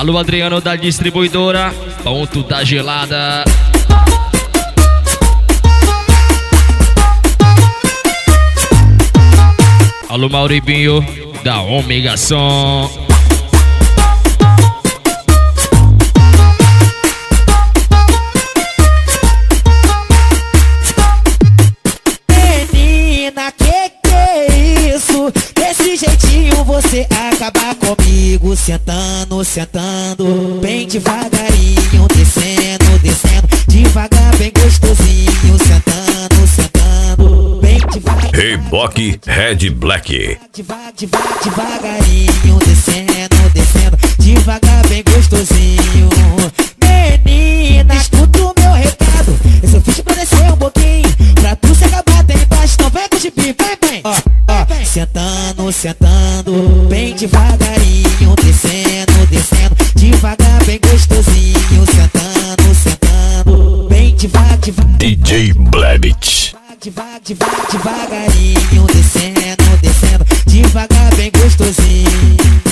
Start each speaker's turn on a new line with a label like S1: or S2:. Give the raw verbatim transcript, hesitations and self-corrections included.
S1: Alô, Adriano da distribuidora, ponto da gelada. Alô, Mauribinho da Omega Som.
S2: Menina, que que é isso? Desse jeitinho você acaba comigo. Sentando, sentando, bem devagarinho. Descendo, descendo, devagar, bem gostosinho. Sentando, sentando, bem devagarinho.
S3: Reboque Red Black.
S2: Devagar, devagar, devagarinho. Descendo, descendo, devagar, bem gostosinho. Menina, escuta o meu recado. Esse eu fiz pra descer um pouquinho, pra tu se acabar até embaixo. Não vem com de pi, vem, vem. Ó, ó, sentando, sentando, bem devagarinho. Descendo, descendo, devagar, bem gostosinho. Sentando, sentando, bem devagar, devagar.
S3: D J Blebit.
S2: Devagar, devagar, devagarinho. Descendo, descendo, devagar, bem gostosinho.